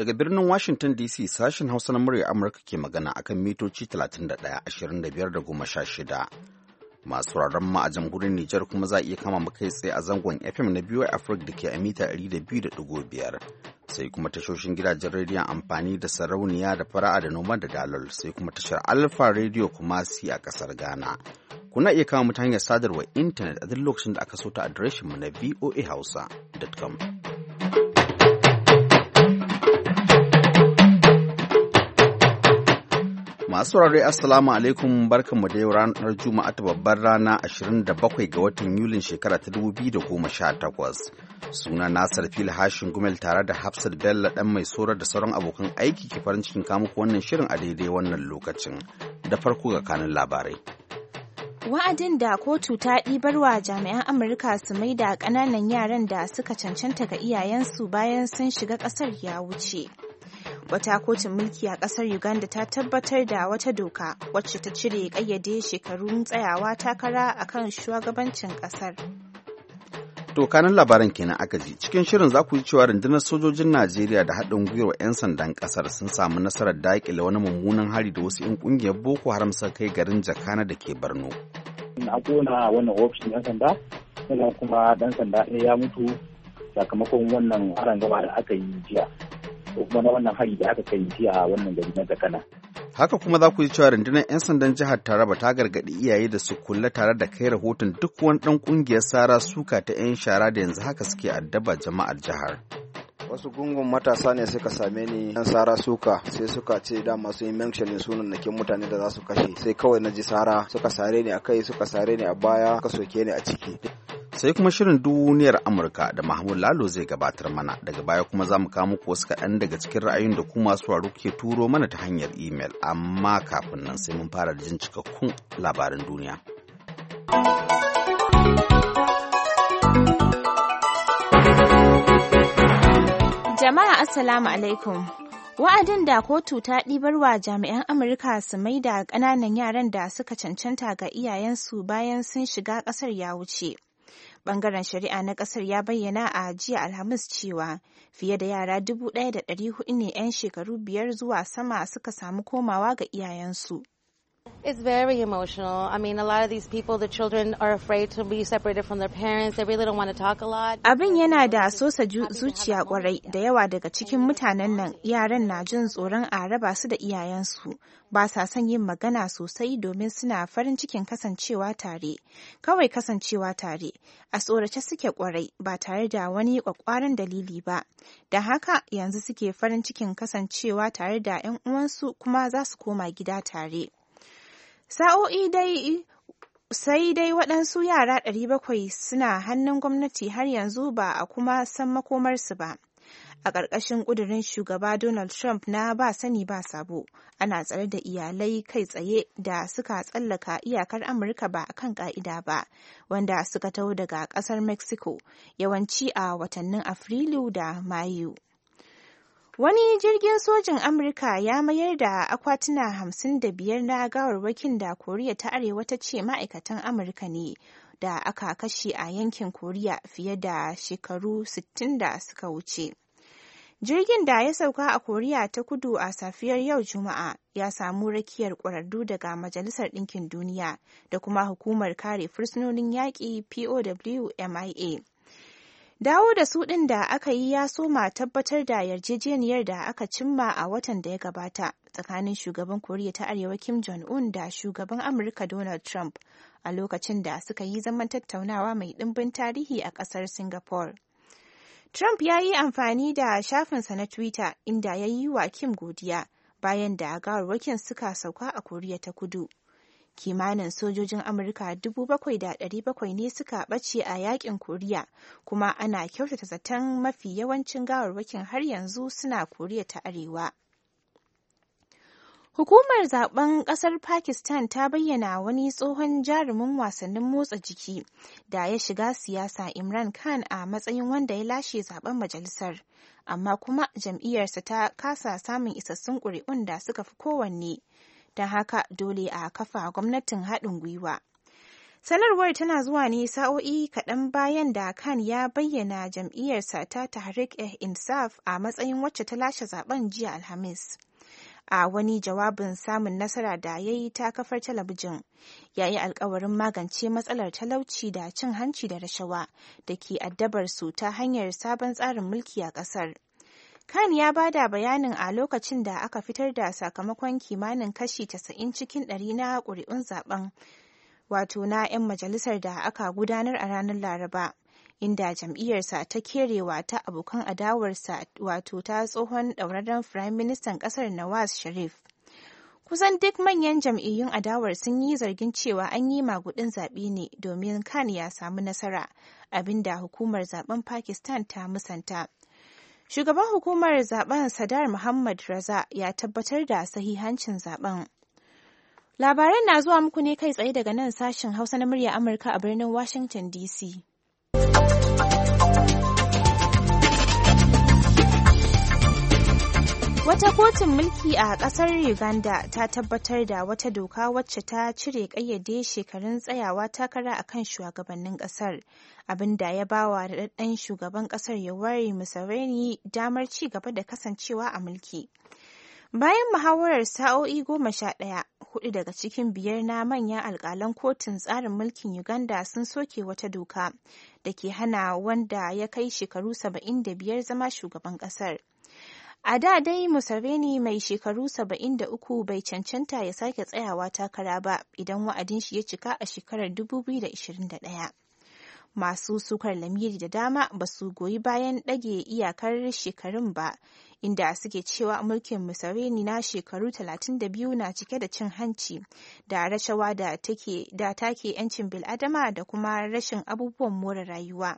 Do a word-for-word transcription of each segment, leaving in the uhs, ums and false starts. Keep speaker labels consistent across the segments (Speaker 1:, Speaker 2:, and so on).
Speaker 1: Daga birnin Washington D C sashen Hausa na murya Amurka ke magana akan mitoci talatin da ɗaya, ashirin da biyar da goma sha shida. Masu sauraron mu a jamhuriyar Nijar kuma za a iya kama mu kai tsaye a zangon F M na B Y Africa da ke a mita ɗari da biyu da ɗigo biyar. Sai kuma tashoshin gidajen rediyon amfani da sarauniya da fara'a da noma da dalol, sai kuma tashar Alpha Radio Kumasi a ƙasar Ghana. Kuna iya kama mu ta hanyar sadarwar intanet a duk lokacin da aka so ta adireshin mu na voa hausa dot com. Masu saurare Assalamu alaikum, barkanmu da yau ranar Juma'a ta babbar rana ashirin da bakwai ga watan Yulin shekara ta dubu biyu da goma sha takwas. Suna Nasar Fil Hashin Gumel tare da Hafsat Bello ɗan mai sorar da sauran abokan aiki ke farin cikin kamuku wannan shirin a daidai wannan lokacin. Da farko ga kanun labarai.
Speaker 2: Wa'adin da kotu ta ɗibar wa jami'an Amurka su mai da ƙananan yaran da suka cancanta ga iyayensu bayan sun shiga ƙasar ya wuce. Wata kotun mulki a ƙasar Uganda ta tabbatar da wata doka wacce ta cire ƙayyade shekarun tsayawa takara a kan shugabancin ƙasar.
Speaker 1: To kanan labaran kenan aka ji. Cikin shirin za ku ji cewa rundunar sojojin Najeriya da haɗin gwiwar 'yan sandan ƙasar sun samu nasarar daƙile wani mummunan hari da wasu 'yan ƙungiyar Boko Haram suka kai garin Jakana da ke Borno.
Speaker 3: A kona wannan ofishin 'yan sanda, sannan kuma ɗan sanda ɗaya ya mutu sakamakon wannan arangama da aka yi jiya. ko kuma na wannan hari da aka kai jiya a wannan gari na Jakana.
Speaker 1: Haka kuma za ku ji cewa rundunar 'yan sandan jihar Taraba ta gargaɗi iyaye da su kula tare da kai rahoton duk wani ɗan ƙungiyar sara suka ta 'yan shara da yanzu haka suke addaba jama'ar jihar.
Speaker 4: Wasu gungun matasa ne suka same ni yan sara suka sai suka ce dama sun yi mentionin sunan nakin mutane da za su kashe sai kawai na ji sara suka sare ni a kai suka sare ni a baya suka soke ni a ciki.
Speaker 1: Sai kuma shirin duniyar Amurka da Mahmud Lalo zai gabatar mana, daga baya kuma za mu kawo muku wasu kaɗan daga cikin ra'ayin da ku masu sauraro ke turo mana ta hanyar imel, amma kafin nan sai mun fara da jin cikakkun labaran duniya.
Speaker 2: Jama'a Assalamu alaikum. Wa'adin da kotu ta ɗibar wa jami'an Amurka su mai da ƙananan yaran da suka cancanta ga iyayensu bayan sun shiga ƙasar ya wuce. Bangaren shari'a na kasar ya bayyana a jiya Alhamis cewa fiye da yara dubu ɗaya da ɗari hudu ne 'yan shekaru biyar zuwa sama suka samu komawa ga iyayensu.
Speaker 5: It's very emotional. I mean, a lot of these people, the children are afraid to be separated from their parents. They really don't want to talk a lot.
Speaker 2: Abin yana da sosa zuciya kwarai, da yawa daga cikin mutanen nan yaran na jin tsoron a raba su da iyayensu. Ba sa son yin magana sosai domin suna farin cikin kasancewa tare. Kawai kasancewa tare. A tsorace suke kwarai ba tare da wani kwakwaran dalili ba. Da haka yanzu suke farin cikin kasancewa tare da 'yan uwansu kuma za su koma gida tare. Sa'o'i dai sai dai waɗansu yara ɗari bakwai suna hannun gwamnati har yanzu ba a kuma san makomarsu ba. A ƙarƙashin ƙudurin shugaba Donald Trump na ba sani ba sabo, ana tsare da iyalai kai tsaye da suka tsallaka iyakar Amurka ba a kan ƙa'ida ba, wanda suka taho daga ƙasar Mexico, yawanci a watannin Afrilu da Mayu. Wani jirgin sojin Amurka ya mayar da akwatuna hamsin da biyar na gawarwakin da Koriya ta Arewa ta ce ma'aikatan Amurka ne da aka kashe a yankin Koriya fiye da shekaru sittin da suka wuce. Jirgin da ya sauka a Koriya ta Kudu a safiyar yau Juma'a ya samu rakiyar ƙwararru daga Majalisar Ɗinkin Duniya da kuma Hukumar Kare Fursunonin Yaƙi P O W M I A. Dawo da su ɗin da aka yi ya soma tabbatar da yarjejeniyar da aka cimma a watan da ya gabata tsakanin shugaban Koriya ta Arewa Kim Jong-un da shugaban Amurka Donald Trump a lokacin da suka yi zaman tattaunawa mai ɗimbin tarihi a ƙasar Singapore. Trump ya yi amfani da shafinsa na Twitter inda ya yi wa Kim godiya bayan da gawarwakin suka sauka a Koriya ta Kudu. Kimanin sojojin Amurka dubu bakwai da ɗari bakwai ne suka ɓace a yakin Koriya, kuma ana kyautata zaton mafi yawancin gawarwakin har yanzu suna Koriya ta Arewa. Hukumar zaben ƙasar Pakistan ta bayyana wani tsohon jarumin wasannin motsa jiki da ya shiga siyasa Imran Khan a matsayin wanda ya lashe zaben majalisar, amma kuma jam'iyyarsa ta kasa samun isassun ƙuri'un da suka fi kowanne. Don haka dole a kafa gwamnatin haɗin gwiwa. Sanarwar tana zuwa ne sa'o'i kaɗan bayan da Khan ya bayyana jam'iyyarsa ta Tehreek-e-Insaf a matsayin wacce ta lashe zaben jiya Alhamis. A wani jawabin samun nasara da ya yi ta kafar talabijin, ya yi alkawarin magance matsalar talauci da cin hanci da rashawa da ke addabar su ta hanyar sabon tsarin mulki a ƙasar. Khan ya bada bayanin a lokacin da aka fitar da sakamakon kimanin kashi casa'in cikin ɗari na ƙuri'un zaben, wato na 'yan majalisar da aka gudanar a ranar Laraba, inda jam'iyyarsa ta kerewa ta abokan adawarsa wato ta tsohon ɗauraren Firayim Ministan ƙasar Nawaz Sharif. Kusan duk manyan jam'iyyun adawar sun yi zargin cewa an yi magudin zaɓe ne domin Khan ya samu nasara, abinda hukumar zaben Pakistan ta musanta. Shugaban hukumar zaben Sadar Muhammad Raza ya tabbatar da sahihancin zaben. Labaran na zuwa muku ne kai tsaye daga nan sashen Hausa na murya Amurka a birnin Washington D C. Wata kotun mulki a ƙasar Uganda ta tabbatar da wata doka wacce ta cire ƙayyade shekarun tsayawa takara a kan shugabannin ƙasar, abinda ya ba wa daɗaɗɗen shugaban ƙasar Yoweri Museveni damar ci gaba da kasancewa a mulki. Bayan muhawarar sa'o'i goma sha ɗaya, hudu daga cikin biyar na manyan alƙalan kotun tsarin mulkin Uganda sun soke wata doka da ke hana wanda ya kai shekaru saba'in da biyar zama shugaban ƙasar. A da dai Museveni mai shekaru saba'in da uku bai cancanta ya sake tsayawa takara ba idan wa'adin shi ya cika a shekarar dubu biyu da ashirin da ɗaya. Masu sukar lamiri da dama ba su goyi bayan ɗage iyakar shekarun ba, inda suke cewa mulkin Museveni na shekaru talatin da biyu na cike da cin hanci da rashawa da take da take 'yancin bil'adama da kuma rashin abubuwan more rayuwa.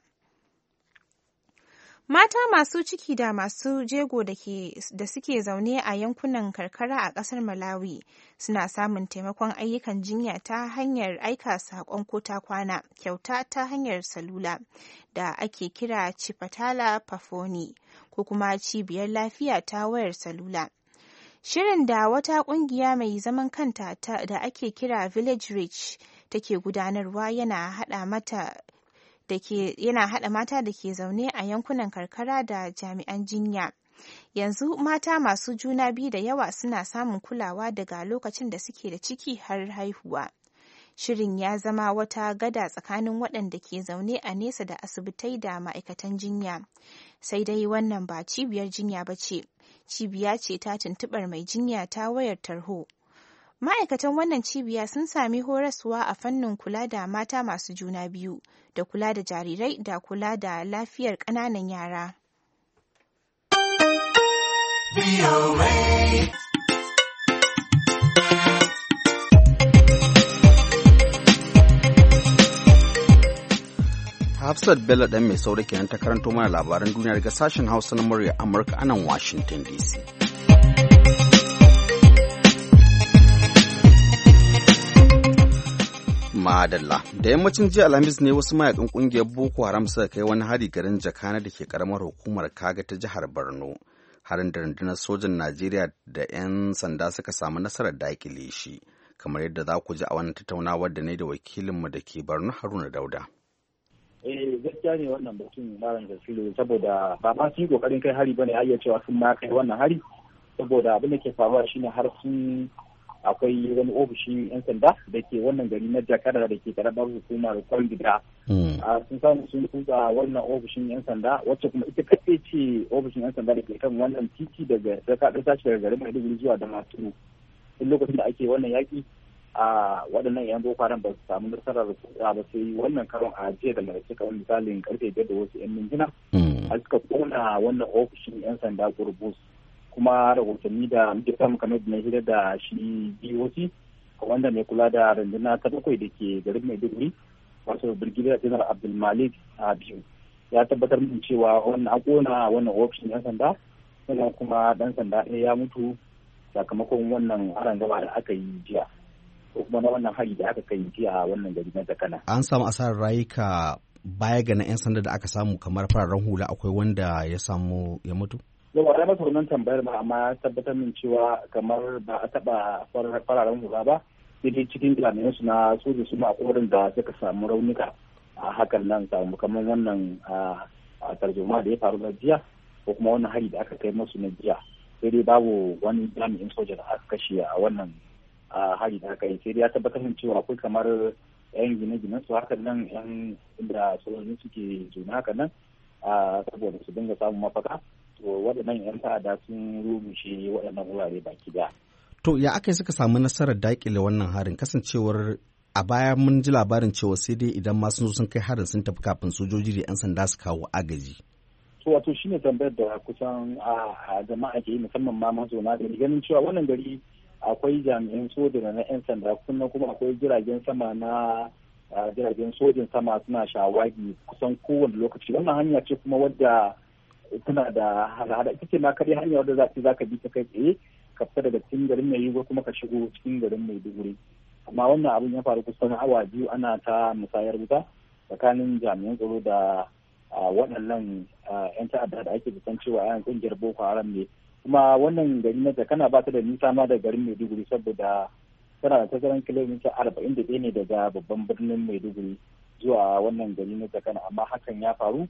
Speaker 2: Mata masu ciki da masu jego da suke zaune a yankunan karkara a ƙasar Malawi suna samun taimakon ayyukan jinya ta hanyar aika saƙon ko ta kwana kyauta ta hanyar salula da ake kira Chipatala Pafoni ko kuma cibiyar lafiya ta wayar salula. Shirin da wata ƙungiya mai zaman kanta da ake kira Village Reach take gudanarwa yana haɗa mata da ke yana haɗa mata da ke zaune a yankunan karkara da jami'an jinya. Yanzu mata masu juna biyu da yawa suna samun kulawa daga lokacin da suke da ciki har haihuwa. Shirin ya zama wata gada tsakanin waɗanda ke zaune a nesa da asibitai da ma'aikatan jinya. Sai dai wannan ba cibiyar jinya ba ce, cibiya ce ta tuntuɓar mai jinya ta wayar tarho. Ma'aikatan wannan cibiya sun sami horaswa a fannin kula da mata masu juna biyu, da kula da jarirai da kula da lafiyar ƙananan yara.
Speaker 1: Hafsat Bello ɗan mai sauri kenan ta karanto mana labaran duniya daga sashen Hausa na murya Amurka a nan Washington D C. Madalla. Da yammacin jiya Alhamis ne wasu mayakan kungiyar Boko Haram suka kai wani hari garin Jakana da ke karamar hukumar Kaga ta jihar Borno. Harin da rundunar sojan Najeriya da 'yan sanda suka samu nasarar dakile shi, kamar yadda za ku ji a wannan tattaunawar da ne da wakilinmu da ke Borno Haruna Dauda.
Speaker 3: Eh gaskiya ne wannan batun malam Jasilu, saboda ba ma su yi kokarin kai hari bane, ayyace cewa sun ma kai wannan hari, saboda abin da ke faruwa shine har sun akwai wani ofishin 'yan sanda da ke wannan gari na Jakara da ke karamar hukumar Kwangida. Sun samu sun kutsa wannan ofishin 'yan sanda, wacce kuma ita kaɗai ce ofishin 'yan sanda da ke kan wannan titi daga Jakar tashi daga garin Maiduguri zuwa Damaturu. Duk lokacin da ake wannan yaƙi a waɗannan 'yan boko haram ba su samu nasarar kutsa ba, sai wannan karon a jiya da mai cika wani misalin karfe biyar da wasu 'yan mintuna a suka kona wannan ofishin 'yan sanda Gurbus. Kuma rahotanni da muke samu kamar da na hira da shi B O C wanda mai kula da rundunar ta bakwai da ke garin Maiduguri, wato Brigadier General Abdulmalik a biyu, ya tabbatar min cewa wannan a kona wannan ofishin 'yan sanda, sannan kuma dan sanda ɗaya ya mutu sakamakon wannan arangama da aka yi jiya, ko kuma na wannan hari da aka kai jiya a wannan gari na Jakana.
Speaker 1: An samu asarar rayuka baya ga na 'yan sanda da aka samu kamar fararen hula, akwai wanda ya samu ya mutu?
Speaker 3: Yau a masa wannan tambayar ba, amma ya tabbatar min cewa kamar ba a taɓa fararen hula ba, sai dai cikin jami'an su na soja su ma korin da suka samu raunuka a hakan nan samu kamar wannan a tarzoma da ya faru na jiya ko kuma wannan hari da aka kai masu na jiya, sai dai babu wani jami'in soja da aka kashe a wannan hari da aka yi. Sai dai ya tabbatar da cewa akwai kamar yan gine-ginen su hakan nan yan inda sojoji suke juna hakan nan saboda su dinga samun mafaka. To waɗannan yan ta'adda sun rumushe waɗannan wurare baki daya.
Speaker 1: To ya aka yi suka samu nasarar daƙile wannan harin, kasancewar a baya mun ji labarin cewa sai dai idan ma sun zo sun kai harin sun tafi kafin sojoji da 'yan sanda su kawo agaji.
Speaker 3: To wato shine tambayar da kusan a jama'a ke yi, musamman ma mazauna gari, ganin cewa wannan gari akwai jami'an soja da na 'yan sanda kuma kuma akwai jiragen sama na jiragen sojin sama suna shawagi kusan kowane lokaci. Wannan hanya ce kuma wadda tana da hada ita ce ma kare hanya wadda za za ka bi ta kai tsaye ka fita daga cikin garin Maiduguri kuma ka shigo cikin garin Maiduguri. Amma wannan abin ya faru kusan awa biyu ana ta musayar wuta tsakanin jami'an tsaro da waɗannan 'yan ta'adda da ake bisan cewa yan ƙungiyar Boko Haram ne. Kuma wannan gari na Jakana ba ta da nisa ma da garin Maiduguri saboda tana da tazaran kilomita arba'in da ɗaya ne daga babban birnin Maiduguri zuwa wannan gari na Jakana, amma hakan ya faru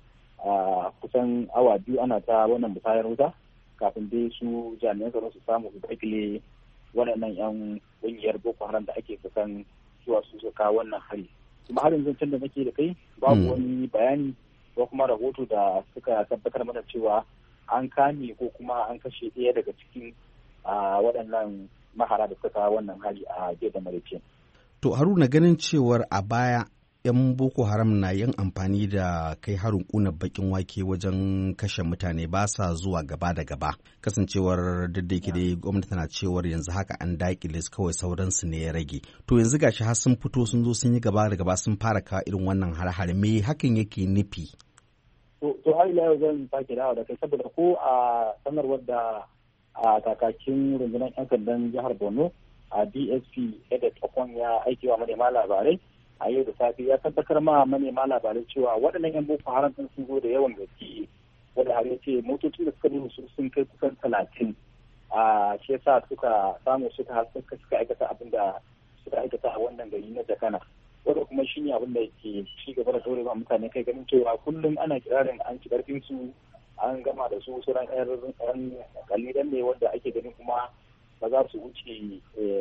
Speaker 3: a kusan awa biyu ana ta wannan musayar wuta kafin dai su jami'an tsaro su samu su dakile waɗannan 'yan ƙungiyar Boko Haram da ake kusan zuwa su suka wannan hari. Kuma har yanzu can da nake da kai babu wani bayani ko kuma rahoto da suka tabbatar mana cewa an kame ko kuma an kashe ɗaya daga cikin waɗannan mahara da suka wannan hari a jiya da maraice.
Speaker 1: To Haruna, ganin cewar a baya 'yan Boko Haram na yin amfani da kai harin ƙunar bakin wake wajen kashe mutane, ba sa zuwa gaba da gaba, kasancewar duk da yake dai gwamnati tana cewar yanzu haka an daƙile su kawai sauransu ne ya rage. To yanzu gashi har sun fito sun zo sun yi gaba da gaba sun fara kawo irin wannan har-har, me hakan yake nufi?
Speaker 3: To har ila yau zan sake dawo da kai saboda ko a sanarwar da a kakakin rundunar 'yan sandan jihar Borno a D S P Edet Okon ya aiki wa manema labarai a yau da safe ya tabbatar ma manema labarai cewa waɗannan 'yan Boko Haram ɗin sun zo da yawan gaske, wanda har ya ce motocin da suka nuna su sun kai kusan talatin a shi yasa suka samu suka suka aikata abin da suka aikata a wannan gari na Jakana, wanda kuma shi ne abin da ke ci gaba da ɗorewa mutane kai, ganin cewa kullum ana kirarin an ci ƙarfin su an gama da su sauran yan kalilan ne wanda ake ganin kuma ba za su wuce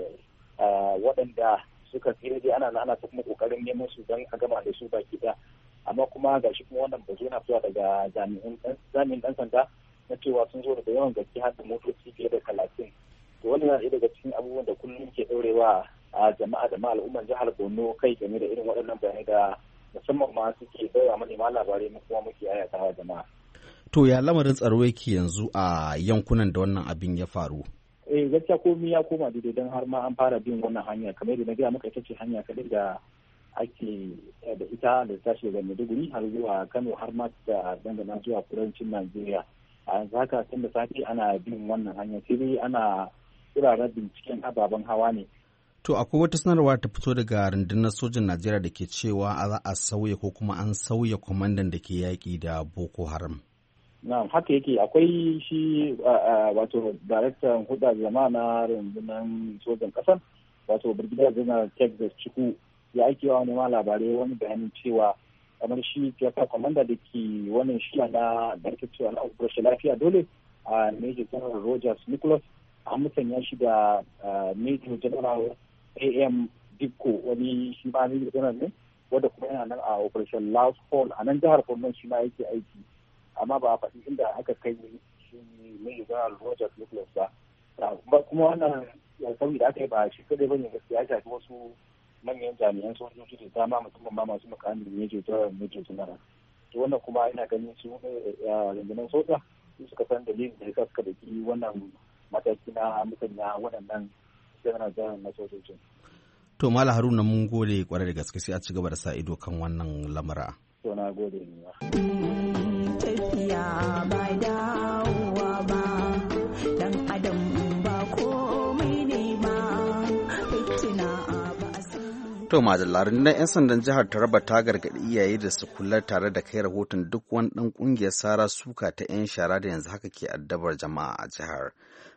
Speaker 3: waɗanda suka tsira dai ana ana ta kuma kokarin neman su don a gama da su baki ɗaya. Amma kuma ga shi kuma wannan bazo na fitowa daga jami'in ɗan sanda na cewa sun zo da yawan gaske har da motoci fiye da talatin. To wannan yana ɗaya daga cikin abubuwan da kullum ke ɗaurewa a jama'a da ma al'ummar jihar Borno kai game da irin waɗannan bayanai da musamman ma suke baiwa manema labarai mu kuma muke ayatawa jama'a.
Speaker 1: To ya lamarin tsaro yake yanzu a yankunan da wannan abin ya faru?
Speaker 3: Eh gaskiya komai ya koma daidai don har ma an fara bin wannan hanya kamar yadda na gaya maka ita ce hanya kaɗai da ake da ita da tashi daga Maiduguri har zuwa Kano har ma da dangana zuwa kudancin Najeriya. A yanzu haka tun da safe ana bin wannan hanya sai dai ana wuraren binciken ababen hawa ne.
Speaker 1: To akwai wata sanarwa ta fito daga rundunar sojin Najeriya da ke cewa za a sauya ko kuma an sauya kwamandan da ke yaƙi da Boko Haram.
Speaker 3: Na haka yake, akwai shi wato daraktan huda jama'a na rundunar sojan ƙasar wato Brigadier General Texas Chukwu ya aiki wa wani ma labarai wani bayanin cewa kamar shi fiye kwamanda da ke wannan shiya na da ake cewa na operation lafiya dole a Major General Rogers Nicholas an musanya shi da Major General A M Dikko wani shi ma Major General ne wanda kuma yana nan a operation Last Fall a nan jihar Borno shi ma yake aiki, amma ba a faɗi inda aka kai shi Major General Rogers Nicholas ba. Kuma wannan sauyi da aka yi ba shi kadai bane gaskiya ya shafi wasu manyan jami'an sojoji da dama musamman ma masu mukamin Major General Major General. To wannan kuma ina ganin su rundunar soja su suka san dalilin da yasa suka daki wannan mataki na musanya waɗannan general na sojojin.
Speaker 1: To Mala Haruna mun gode kwarai da gaske, sai a ci gaba da sa ido kan wannan lamura.
Speaker 3: To na gode ni.
Speaker 6: Tafiya ba dawowa ba, dan adam ba komai ne ba, fitina ba.
Speaker 1: To madalla, na 'yan sandan jihar Taraba ta gargaɗi iyaye da su kula tare da kai rahoton duk wani ɗan ƙungiyar sara suka ta 'yan shara da yanzu haka ke addabar jama'a a jihar.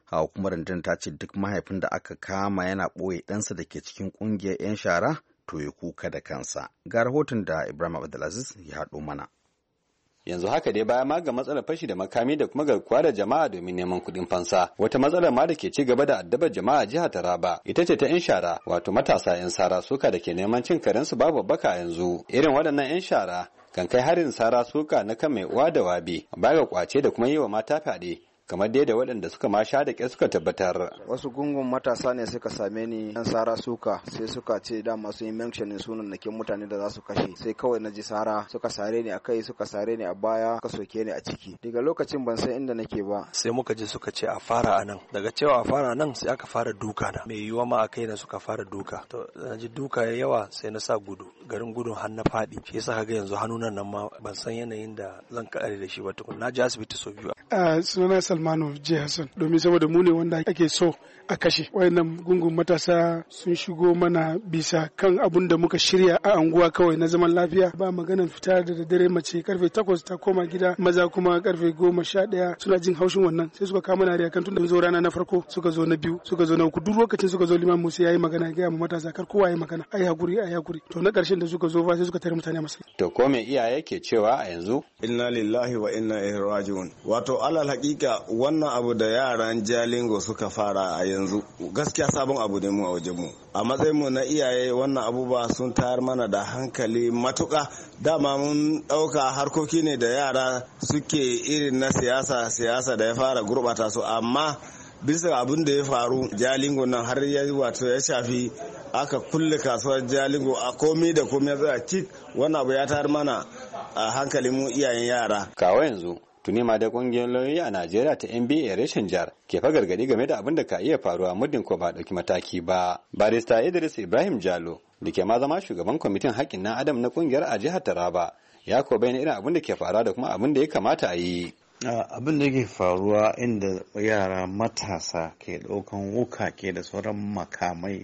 Speaker 1: Hawa kuma rundunar ta ce duk mahaifin da aka kama yana ɓoye ɗansa da ke cikin ƙungiyar 'yan shara to ya kuka da kansa. Ga rahoton da Ibrahim Abdulaziz ya haɗo mana.
Speaker 7: Yanzu haka dai baya ma ga matsalar fashi da makami da kuma garkuwa da jama'a domin neman kuɗin fansa, wata matsalar ma da ke ci gaba da addabar jama'a jihar Taraba ita ce ta 'yan shara, wato matasa 'yan sara suka da ke neman cin karensu babu baka yanzu. Irin waɗannan 'yan shara kan kai harin sara suka na kan mai uwa da wabi baya ga kwace da kuma yi wa mata fyaɗe, kamar dai da waɗanda suka ma sha da ƙyar suka tabbatar.
Speaker 4: Wasu gungun matasa ne suka same ni yan sara suka sai suka ce dama sun yi mentionin sunan nakin mutane da za su kashe, sai kawai na ji sara suka sare ni a kai suka sare ni a baya suka soke ni a ciki. Daga lokacin ban san inda nake ba.
Speaker 8: Sai muka je suka ce a fara a nan, daga cewa a fara nan sai aka fara duka na. Mai yiwuwa ma a kai na suka fara duka. To na ji duka ya yawa sai na sa gudu, garin gudun har na faɗi. Shi yasa kaga yanzu hannunan nan ma ban san yanayin da zan kare da shi ba tukun. Na je asibiti sau biyu.
Speaker 9: Uh, sunana Salmanu J. Hassan, domin saboda mu ne wanda ake so a kashe. Wayannan gungun matasa sun shigo mana bisa kan abun da muka shirya a anguwa kawai na zaman lafiya. Ba maganan fita da dare, mace karfe takwas ta koma gida, maza kuma karfe goma sha ɗaya suna jin haushin wannan. Sai suka kama na kan tun da zo rana na farko, suka zo na biyu, suka zo na uku. Duk lokacin suka zo liman Musa yayi magana ga mu matasa kar kowa yayi magana. Ai hakuri, ai hakuri. To na karshen da suka zo fa sai suka tare mutane masa.
Speaker 7: To ko me iyaye ke cewa a yanzu?
Speaker 10: Inna lillahi wa inna ilaihi raji'un. Wato alal hakika wannan abu da yaran Jalingo suka fara a yanzu gaskiya sabon abu ne mu a wajen mu. A matsayin mu na iyaye wannan abubuwa sun tayar mana da hankali matuka. Dama mun dauka harkoki ne da yara suke irin na siyasa siyasa da ya fara gurbata su, amma bisa abin da ya faru Jalingo nan har ya wato ya shafi aka kulle kasuwar Jalingo a komi da komi ya cik. Wannan abu ya tayar mana a hankali mu iyayen yara.
Speaker 7: Kawo yanzu tuni ma da kungiyar lauyoyi a Najeriya ta N B A reshen jihar ke fa gargadi game da abin da ka iya faruwa muddin ko ba dauki mataki ba. Barista Idris Ibrahim Jalo da ke ma zama shugaban kwamitin haƙƙin na Adam na kungiyar a jihar Taraba ya ko bayyana irin abin da ke faruwa da kuma abin da ya kamata a yi.
Speaker 11: Abin da yake faruwa inda yara matasa ke ɗaukan wukake da sauran makamai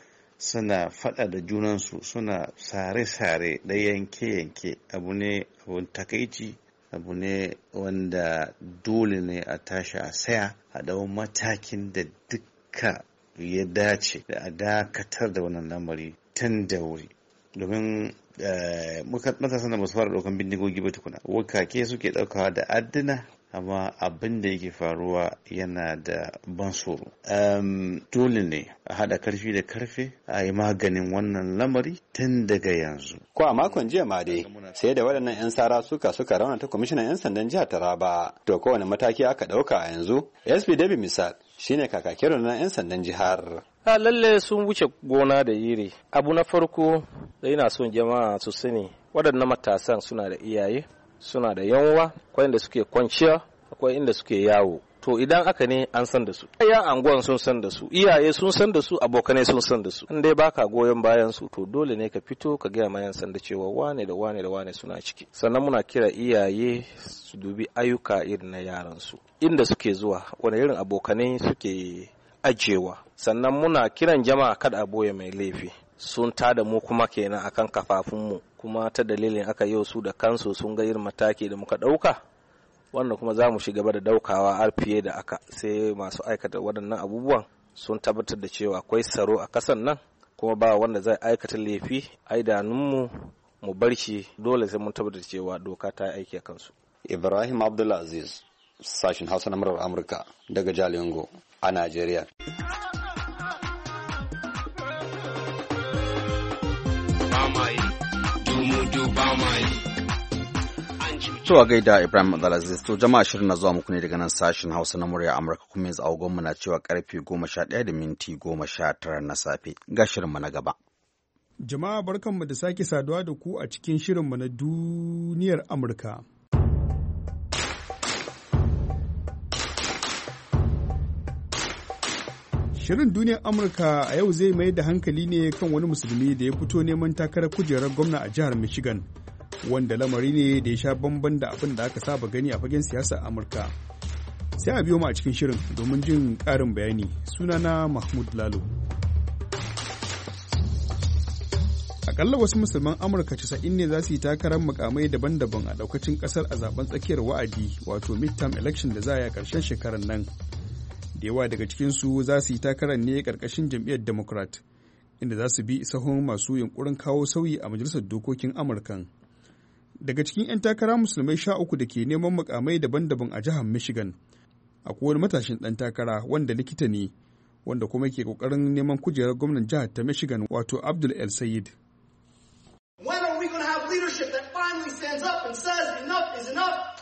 Speaker 11: suna faɗa da junansu, suna sare-sare da yanke-yanke, abu ne abun takaici, abu ne wanda dole ne a tashi a saya a dau matakin da duka ya dace da a dakatar da wannan lamari tun da wuri, domin matasan da masu fara ɗaukan bindigogi ba tukuna, wukake suke ɗaukawa da adduna, amma abin da yake faruwa yana da ban tsoro. Um, dole ne a haɗa karfi da karfe a yi maganin wannan lamari tun daga yanzu.
Speaker 7: Ko a makon jiya ma dai sai da waɗannan 'yan sara suka suka raunata kwamishinan 'yan sandan jihar Taraba. To kowane mataki aka ɗauka a yanzu? S P David Misal shine kakakin rundunar 'yan sandan jihar.
Speaker 12: A lalle sun wuce gona da iri. Abu na farko da ina son jama'a su sani, waɗannan matasan suna da iyaye, suna da yanwa, akwai inda suke kwanciya, akwai inda suke yawo. To idan aka ne an san da su, ya anguwan sun san da su, iyaye sun san da su, abokanai sun san da su. In dai baka goyon bayan su, to dole ne ka fito ka gaya ma yan sanda cewa wane da wane da wane suna ciki. Sannan muna kira iyaye su dubi ayyuka irin na yaran su, inda suke zuwa, wani irin abokanai suke ajewa. Sannan muna kiran jama'a kada a boye mai laifi. Sun tada mu kuma kenan akan kafafunmu, kuma ta dalilin aka yau su da kansu sun ga irin mataki da muka ɗauka, wannan kuma za mu shiga da daukawa har fiye da aka, sai masu aikata waɗannan abubuwan sun tabbatar da cewa akwai tsaro a kasan nan, kuma ba wanda zai aikata laifi a idanunmu mu bar shi, dole sai mun tabbatar da cewa doka ta aiki a kansu.
Speaker 7: Ibrahim Abdulaziz, sashin Hausa na murar Amurka daga Jalingo a Najeriya.
Speaker 1: To a gaida Ibrahim Abdulaziz, to jama'a shirin na zuwa muku ne daga nan sashen Hausa na murya Amurka, kuma yanzu agogonmu na cewa karfe goma sha ɗaya da minti goma sha tara na safe. Ga shirinmu na gaba.
Speaker 13: Jama'a barkanmu da sake saduwa da ku a cikin shirinmu na duniyar Amurka. Shirin duniyar Amurka a yau zai mai da hankali ne kan wani musulmi da ya fito neman takarar kujerar gwamna a jihar Michigan, wanda lamari ne da ya sha bamban da abin da aka saba gani a fagen siyasar Amurka. Sai a biyo mu a cikin shirin domin jin ƙarin bayani. Sunana Mahmud Lalo. Akalla wasu musulman Amurka casa'in ne za su yi takarar mukamai daban-daban a daukacin kasar a zaben tsakiyar wa'adi, wato midterm election da za a yi a ƙarshen shekarar nan. da yawa daga cikinsu za su yi takarar ne ƙarƙashin jam'iyyar Democrat, inda za su bi sahun masu yunkurin kawo sauyi a majalisar dokokin Amurkan. Daga cikin 'yan takara musulmai sha uku da ke neman mukamai daban-daban a jihar Michigan, akwai wani matashin ɗan takara wanda likita ne, wanda kuma ke ƙoƙarin neman kujerar gwamnan jihar ta Michigan, wato Abdul El Sayed.
Speaker 14: When are we going to have leadership that finally stands up and says enough is enough?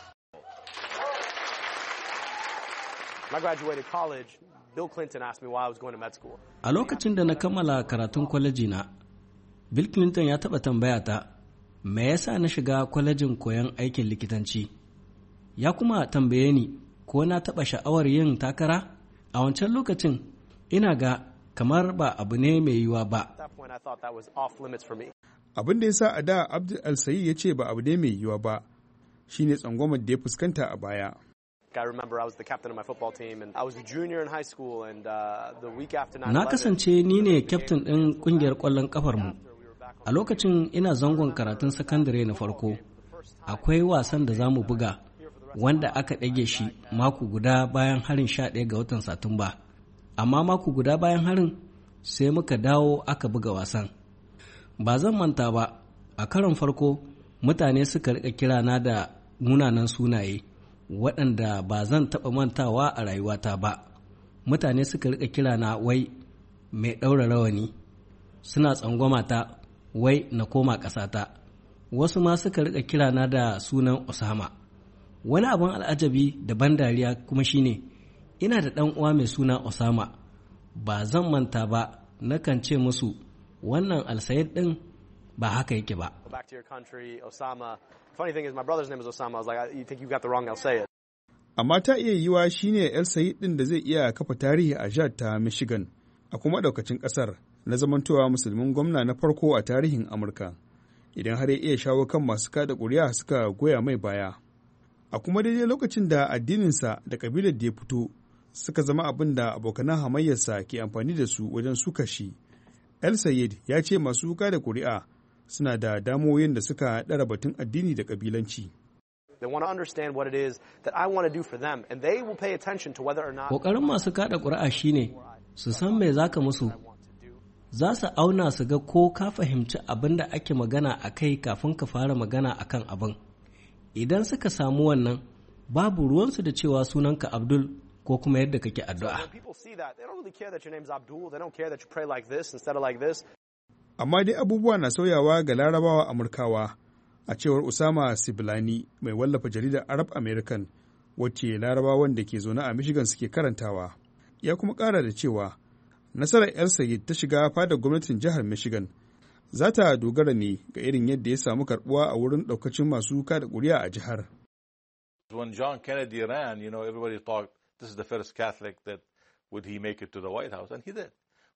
Speaker 14: I graduated college. Bill Clinton asked me why I was going to med school.
Speaker 15: A lokacin da na kammala karatun kwaleji na, Bill Clinton ya taɓa tambaya ta, me yasa na shiga kwalejin koyon aikin likitanci? Ya kuma tambaye ni ko na taɓa sha'awar yin takara? A wancan lokacin, ina ga kamar ba abu ne mai yiwuwa ba.
Speaker 13: Abin da ya sa a da Abdul El-Sayed ya ce ba abu ne mai yiwuwa ba, shine tsangwamar da ya fuskanta a baya.
Speaker 15: Na kasance ni ne kyaftin ɗin ƙungiyar ƙwallon ƙafar mu. A lokacin ina zangon karatun sakandare na farko. Akwai wasan da za mu buga wanda aka ɗage shi mako guda bayan harin sha ɗaya ga watan Satumba. Amma mako guda bayan harin sai muka dawo aka buga wasan. Ba zan manta ba, a karon farko mutane suka riƙa kirana da munanan sunaye. waɗanda ba zan taɓa mantawa a rayuwata ba. Mutane suka rika kira na wai mai ɗaura rawani, suna tsangwamata wai na koma ƙasata. Wasu ma suka rika kira na da sunan Osama. Wani abin al'ajabi da ban dariya kuma shine ina da ɗan uwa mai suna Osama. Ba zan manta ba, nakan ce musu wannan Al-Sayed ɗin ba haka yake ba.
Speaker 14: Funny thing is, my brother's name is Osama. I was like, you think you got the wrong El-Sayed.
Speaker 13: Amma ta iya yiwa shine El-Sayed ɗin da zai iya kafa tarihi a jihar ta Michigan, a kuma ɗaukacin ƙasar, na zamantowa musulmin gwamna na farko a tarihin Amurka, idan har ya iya shawo kan masu kada ƙuri'a suka goya mai baya. A kuma daidai lokacin da addininsa da ƙabilar da ya fito suka zama abin da abokanan hamayyarsa ke amfani da su wajen suka shi, El-Sayed ya ce masu kada ƙuri'a suna da damoyin da suka ɗara batun addini da ƙabilanci.
Speaker 15: Ƙoƙarin masu kaɗa ƙuri'a shine su san me za ka musu. Za su auna su ga ko ka fahimci abin da ake magana a kai kafin ka fara magana a kan abin. Idan suka samu wannan, babu ruwansu da cewa sunanka Abdul ko kuma yadda kake addu'a.
Speaker 13: Amma dai abubuwa na sauyawa ga larabawa Amurkawa, a cewar Usama Siblani mai wallafa jaridar Arab American, wacce larabawan da ke zaune a Michigan suke karantawa. Ya kuma ƙara da cewa nasarar El-Sayed ta shiga fadar gwamnatin jihar Michigan za ta dogara ne ga irin yadda ya samu karɓuwa a wurin ɗaukacin masu kada ƙuri'a a jihar.
Speaker 16: When John Kennedy ran, you know, everybody thought this is the first Catholic that would he make it to the White House, and he did.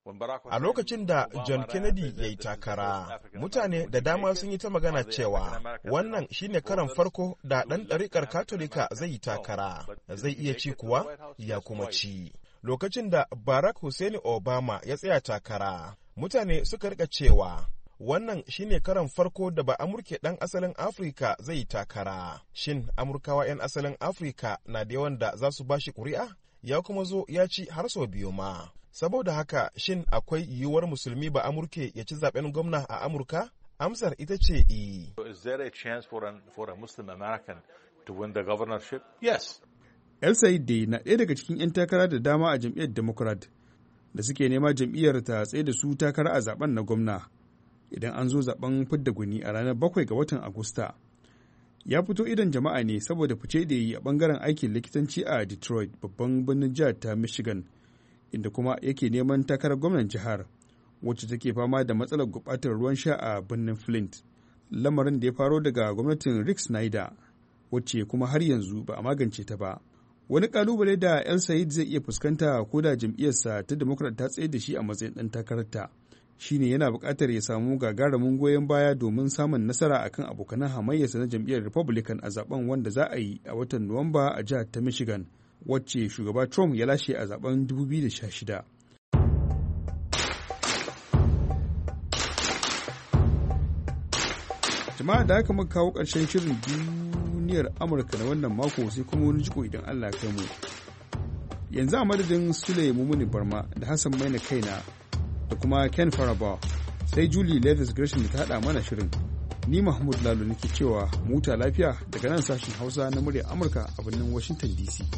Speaker 17: A lokacin da John Kennedy ya yi takara, mutane da dama sun yi ta magana cewa wannan shine karan farko da ɗan ɗariƙar Katolika zai yi takara, zai iya ci kuwa ya kuma ci. Lokacin da Barack Hussein Obama ya tsaya takara, mutane suka rika cewa wannan shine karan farko da ba Amurke ɗan asalin Afirka zai yi takara. Shin Amurkawa 'yan asalin Afirka na da yawan da za su bashi ƙuri'a? Ya kuma zo ya ci har sau biyu ma. Saboda haka, shin akwai yiwuwar musulmi ba Amurke ya ci zaben gwamna a Amurka? Amsar ita ce i.
Speaker 16: Is there a chance for a, for a Muslim American to win the governorship? Yes.
Speaker 13: El-Sayed dai na ɗaya daga cikin 'yan takara da dama a jam'iyyar Democrat da suke nema jam'iyyar ta tsaye da su takara a zaben na gwamna idan an zo zaben fidda gwani a ranar bakwai ga watan Agusta. Ya fito idan jama'a ne saboda fice da yi a bangaren aikin likitanci a Detroit, babban birnin jihar ta Michigan, inda kuma yake neman takarar gwamnan jihar, wacce take fama da matsalar gurɓatar ruwan sha a birnin Flint, lamarin da ya faro daga gwamnatin Rick Snyder, wacce kuma har yanzu ba a magance ta ba. Wani kalubale da El-Sayed zai iya fuskanta ko da jam'iyyarsa ta Democrat ta tsaye da shi a matsayin ɗan takararta, shine yana buƙatar ya samu gagarumin goyon baya domin samun nasara akan abokanan hamayyarsa na jam'iyyar Republican a zaben wanda za a yi a watan Nuwamba a jihar ta Michigan, wacce shugaba Trump ya lashe a zaben dubu biyu da sha shida. Jama'a da haka muka kawo ƙarshen shirin duniyar Amurka na wannan mako, sai kuma wani jiko idan Allah ya kai mu. Yanzu a madadin Sule Mumuni Barma da Hassan Maina Kaina da kuma Ken Farabaugh sai Julie Leathers Gresham da ta haɗa mana shirin. Ni Mahmud Lalo nake cewa muta lafiya daga nan sashen Hausa na muryar Amurka a birnin Washington D C.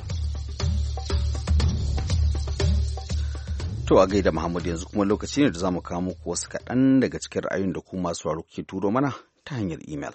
Speaker 1: To a gaida Muhammad, yanzu kuma lokaci ne da za mu kawo muku wasu kaɗan daga cikin ra'ayoyin da ku masu sauraro kuke turo mana ta hanyar imel.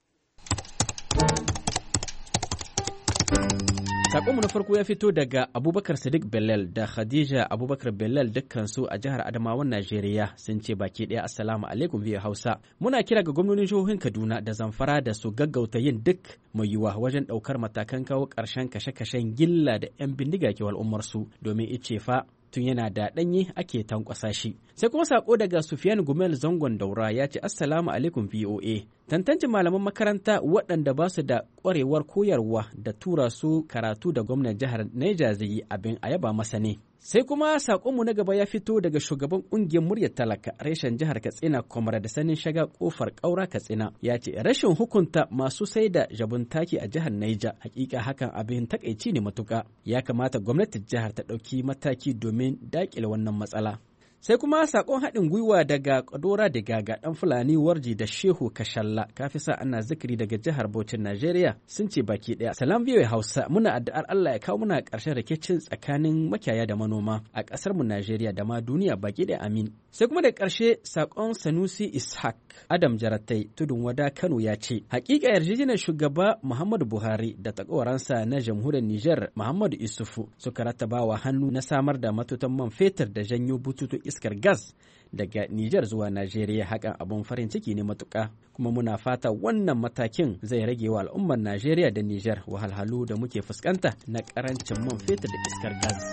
Speaker 18: Sakonmu na farko ya fito daga Abubakar Sadiq Belal da Khadija Abubakar Belal dukkansu a jihar Adamawan Najeriya sun ce baki ɗaya Assalamu alaikum biyu Hausa. Muna kira ga gwamnonin jihohin Kaduna da Zamfara da su gaggauta yin duk mai yiwuwa wajen ɗaukar matakan kawo ƙarshen kashe-kashen gilla da 'yan bindiga ke al'ummarsu domin ice fa tun yana da ɗanye ake tankwasa shi. Sai kuma sako daga Sufiyan Gumel Zangon Daura ya ce Assalamu alaikum V O A. Tantance malaman makaranta waɗanda ba su da ƙwarewar koyarwa da tura su karatu da gwamnan jihar Niger zai yi abin a yaba masa ne. Sai kuma saƙonmu na gaba ya fito daga shugaban ƙungiyar muryar talaka reshen jihar Katsina Kwamar da Sanin Shaga Kofar Ƙaura Katsina ya ce rashin hukunta masu sai da jabun taki a jihar Niger hakika hakan abin takaici ne matuƙa. Ya kamata gwamnatin jihar ta ɗauki mataki domin daƙile wannan matsala. Sai kuma sakon haɗin gwiwa daga Kadora da Gaga ɗan Fulani Warji da Shehu Kashalla kafisa ana zikiri daga jihar Bauchin Najeriya sun ce baki ɗaya. Salam biyu Hausa muna addu'ar Allah ya kawo muna ƙarshen rikicin tsakanin makiyaya da manoma a ƙasar mu Najeriya da ma duniya baki ɗaya amin. Sai kuma da ƙarshe sakon Sanusi Ishaq Adam Jaratai Tudun Wada Kano ya ce hakika yarjejeniyar shugaba Muhammadu Buhari da takwaransa na jamhuriyar Nijar Muhammadu Isufu suka rattabawa hannu na samar da matutan man fetur da janyo bututun iskar gas daga Nijar zuwa Najeriya hakan abun farin ciki ne matuƙa kuma muna fata wannan matakin zai rage wa al'ummar Najeriya da Nijar wahalhalu da muke fuskanta na ƙarancin man fetur da iskar gas.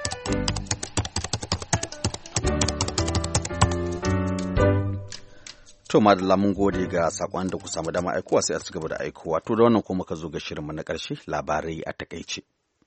Speaker 1: To madalla mun gode ga sakon da ku samu dama aikowa sai a ci gaba da aikowa. To da wannan kuma ka zo ga shirinmu na ƙarshe labarai a takaice.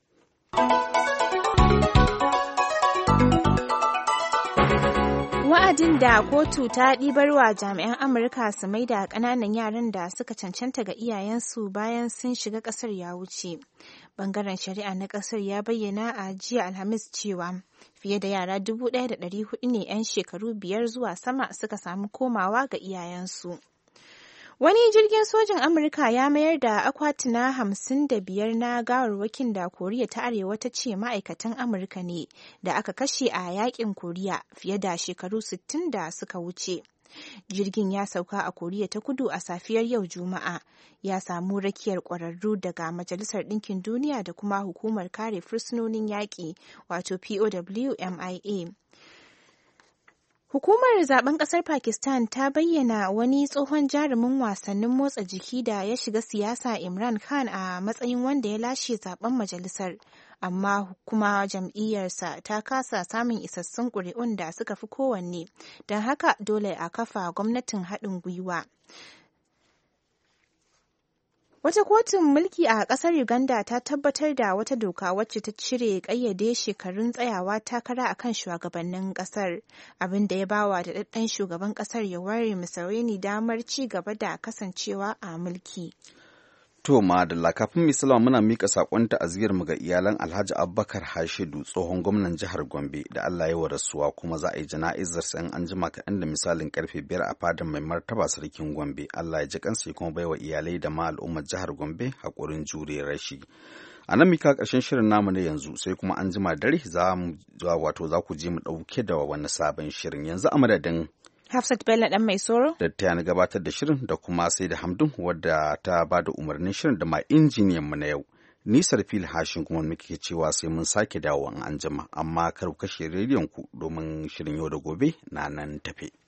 Speaker 2: Wa'adin da kotu ta ɗibarwa jami'an Amurka su maida ƙananan yaran da suka cancanta ga iyayensu bayan sun shiga ƙasar ya wuce. Bangaren shari'a na ƙasar ya bayyana a jiya Alhamis cewa fiye da yara dubu ɗaya da ɗari hudu ne 'yan shekaru biyar zuwa sama suka samu komawa ga iyayensu. Wani jirgin sojin Amurka ya mayar da akwatuna hamsin da biyar na gawarwakin da Koriya ta Arewa ta ce ma'aikatan Amurka ne da aka kashe a yakin Koriya fiye da shekaru sittin da suka wuce. Jirgin ya sauka a Koriya ta Kudu a safiyar yau Juma'a, ya samu rakiyar ƙwararru daga Majalisar Ɗinkin Duniya da kuma Hukumar Kare Fursunonin Yaƙi wato P O W M I A. Hukumar zaben kasar Pakistan ta bayyana wani tsohon jarumin wasannin motsa jiki da ya shiga siyasa Imran Khan a matsayin wanda ya lashe zaben majalisar, amma kuma jam'iyyarsa ta kasa samun isassun ƙuri'un da suka fi kowanne, don haka dole a kafa gwamnatin haɗin gwiwa. Wata kotun mulki a ƙasar Uganda ta tabbatar da wata doka wacce ta cire ƙayyade shekarun tsayawa takara a kan shugabannin ƙasar, abin da ya ba wa daɗaɗɗen shugaban ƙasar Yoweri Museveni damar ci gaba da kasancewa a mulki.
Speaker 1: To madalla kafin mai salama muna mika sakon ta'aziyar mu ga iyalan Alhaji Abubakar Hashidu tsohon gwamnan jihar Gombe da Allah ya warasuwa kuma za a yi jana'izar sa in an jima kaɗan da misalin karfe biyar a fadar mai martaba sarkin Gombe. Allah ya ji kansa ya kuma baiwa iyalai da ma al'ummar jihar Gombe hakurin jure rashi. A nan mika ƙarshen shirin namu na yanzu sai kuma an jima dare za mu wato za ku je mu ɗauke da wani sabon shirin yanzu a madadin
Speaker 2: Hafsat Bello ɗan mai soro.
Speaker 1: Da ta yana gabatar da shirin da kuma sai da Hamdun wadda ta ba da umarnin shirin da ma injiniyan mu na yau. Nisar fil hashin kuma muke cewa sai mun sake dawo an anjima amma kar ku kashe rediyon ku domin shirin yau da gobe na nan tafe.